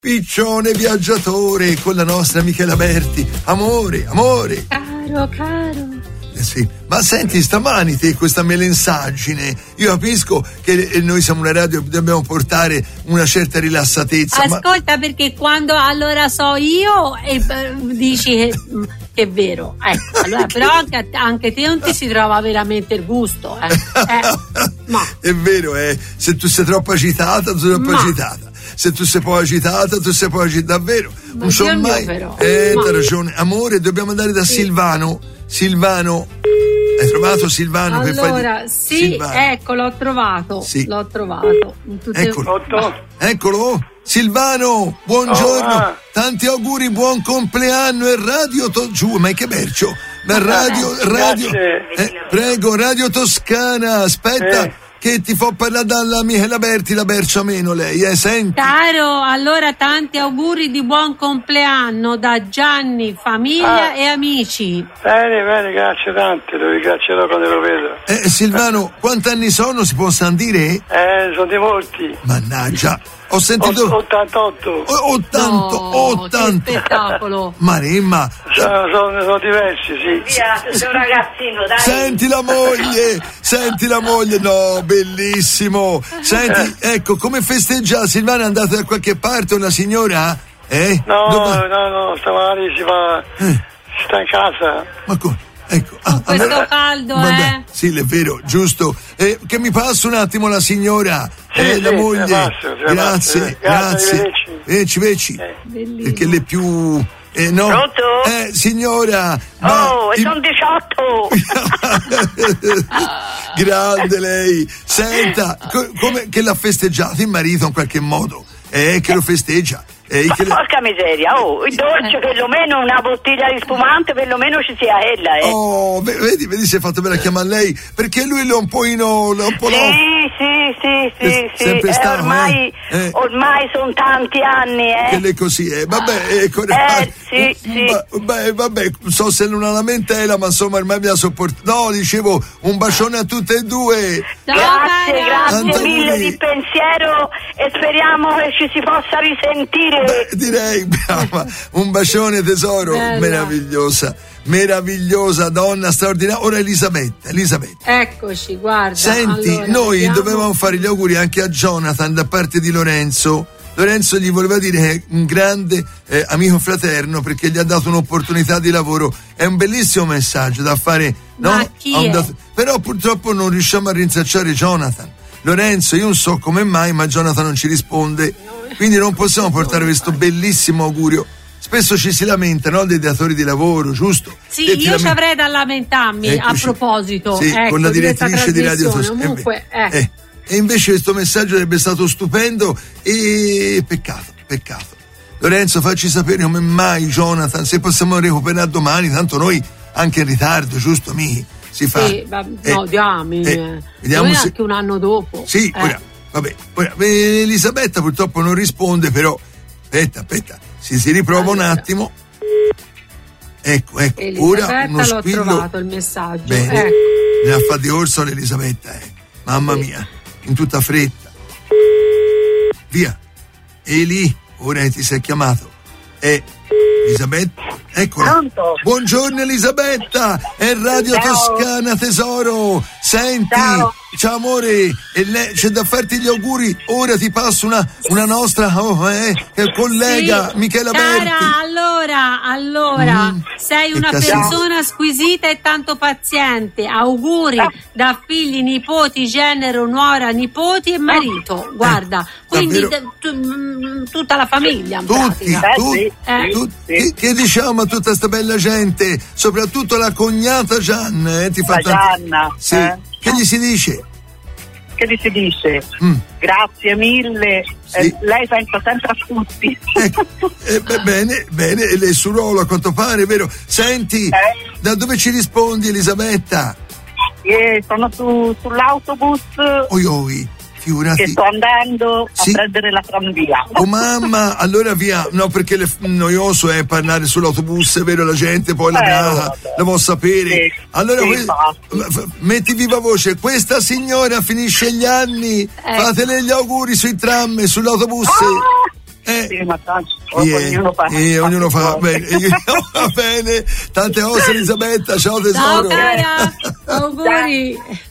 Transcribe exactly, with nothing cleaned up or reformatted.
Piccione viaggiatore con la nostra Michela Berti. Amore, amore. Caro, caro. Eh sì, ma senti, stamani te questa melensaggine, io capisco che noi siamo una radio e dobbiamo portare una certa rilassatezza. Ascolta, ma... perché quando allora so io e eh, dici che, che è vero, ecco, allora però anche, anche te non ti si trova veramente il gusto, eh. Eh, ma. È vero, eh, se tu sei troppo agitata, tu sei troppo ma. agitata. Se tu sei poi agitata, tu sei poi agitata, davvero. Ma non so mai. Però. Eh, ma. T'ha ragione. Amore, dobbiamo andare da sì. Silvano. Silvano. Hai trovato Silvano? Allora, per fargli... sì, Silvano. Ecco, l'ho trovato. Sì. L'ho trovato. Tutte... Eccolo. Eccolo. Silvano, buongiorno. Oh, ah. Tanti auguri, buon compleanno e radio to... giù, ma che mercio. Ma radio, radio. Eh, prego, Radio Toscana. Aspetta. Eh. Che ti fa parlare dalla Michela Berti, la bercia meno lei, eh, senti. Caro, allora tanti auguri di buon compleanno da Gianni, famiglia ah. e amici. Bene, bene, grazie tante, lo ringrazierò quando lo vedo. Eh, Silvano, quanti anni sono, si possono dire? Eh, sono di molti. Mannaggia, ho sentito... O- ottantotto. O- ottanta, no, ottanta. Che spettacolo. Maremma. Sono, sono, sono diversi, sì. Via, sei un ragazzino, dai. Senti la moglie, senti la moglie, no, bellissimo. Senti, ecco, come festeggia? Silvana è andata da qualche parte una signora? Eh? No, Dove... no, no, stamani si va, eh. si sta in casa. Ma come? Ecco, ah, questo allora, caldo, vabbè, eh? Sì, è vero, giusto. Eh, che mi passa un attimo la signora, sì, eh, sì, la moglie. Passo, grazie, grazie. grazie. Veci, veci. Eh. Perché le più. Eh, no. Pronto? Eh, signora. Oh, il... sono diciotto. Grande lei. Senta, co- come che l'ha festeggiato il marito in qualche modo? Eh, che lo festeggia. Eh, Ma che le... porca miseria, oh, il dolce perlomeno una bottiglia di spumante perlomeno ci sia ella, eh. Oh, vedi, vedi se hai fatto bene a chiamare lei, perché lui è un po' in un po' Sì, no. sì, sì, sì, È sì. sempre Eh, stato, ormai, eh? Eh. ormai sono tanti anni, eh. Che lei così è, vabbè, ecco, Eh, sì, sì. Beh, vabbè, so se non ha la lamentela, ma insomma ormai mi ha sopportato. No, dicevo, un bacione a tutte e due. Grazie, grazie Antoni. mille di pensiero e speriamo che ci si possa risentire. Beh, direi, brava, un bacione tesoro, Bella. meravigliosa, meravigliosa donna straordinaria. Ora Elisabetta, Elisabetta. Eccoci, guarda. Senti, allora, noi vediamo... dovevamo fare gli auguri anche a Jonathan da parte di Lorenzo. Lorenzo gli voleva dire che è un grande eh, amico fraterno perché gli ha dato un'opportunità di lavoro. È un bellissimo messaggio da fare, no? Ma chi è? Dat- Però purtroppo non riusciamo a rintracciare Jonathan. Lorenzo, io non so come mai, ma Jonathan non ci risponde. Quindi non possiamo portare questo bellissimo augurio. Spesso ci si lamenta, no? Dei datori di lavoro, giusto? Sì, Che ti io lament- ci avrei da lamentarmi. Eccoci. a proposito. Sì, ecco, con la di questa direttrice di Radio trasmissione. Toscana. Comunque, eh. Eh. E invece questo messaggio sarebbe stato stupendo e peccato, peccato. Lorenzo, facci sapere come mai Jonathan, se possiamo recuperare domani, tanto noi anche in ritardo, giusto, mi si fa. Sì, va, no, eh, diamine. eh, vediamo Noi se... anche un anno dopo. Sì, eh. ora, vabbè, ora, eh, Elisabetta purtroppo non risponde, però aspetta, aspetta, si, si riprova allora. un attimo. Ecco, ecco, Elisabetta, ora uno l'ho squillo. trovato il messaggio. Bene, Ecco. ne ha fatto di orso l'Elisabetta, eh. Mamma Sì. mia, in tutta fretta. Via. Eli, ora ti sei chiamato. Eh, Elisabetta, eccola. Pronto? Buongiorno Elisabetta, è Radio Ciao. Toscana tesoro. Senti, Ciao. ciao amore, e lei, c'è da farti gli auguri. Ora ti passo una, una nostra oh, eh, collega, Sì, Michela cara, Berti. allora, allora, Mm, sei che una casino. persona squisita e tanto paziente. Auguri da figli, nipoti, genero, nuora, nipoti e marito. Guarda, quindi davvero? t- t- tutta la famiglia. in Tutti, pratica. tu- sì, eh. tu- che, che diciamo a tutta questa bella gente, soprattutto la cognata Gianna, eh, ti fa La tanti- Gianna, Sì. eh? Che gli si dice? Che gli si dice? Mm. Grazie mille. Sì. Eh, lei pensa sempre a tutti. Ecco, eh, beh, bene, bene, e lei sul ruolo a quanto pare, vero? Senti, Eh? da dove ci rispondi Elisabetta? Eh, sono su, sull'autobus Oi oi, che figurati. sto andando Sì. a prendere la tranvia. Oh mamma, allora via, no perché le, noioso è parlare sull'autobus, è vero, la gente poi la Eh, brava, vabbè. la vuol sapere. Sì, Allora sì, que- infatti. f- metti viva voce, questa signora finisce gli anni, Ecco. fatele gli auguri sui tram e sull'autobus. Ah, Eh, sì, ma tanto, yeah, ognuno fa. Yeah, ognuno fa. Bene, va bene. Tante ossa, Elisabetta. Ciao tesoro. Ciao cara, auguri.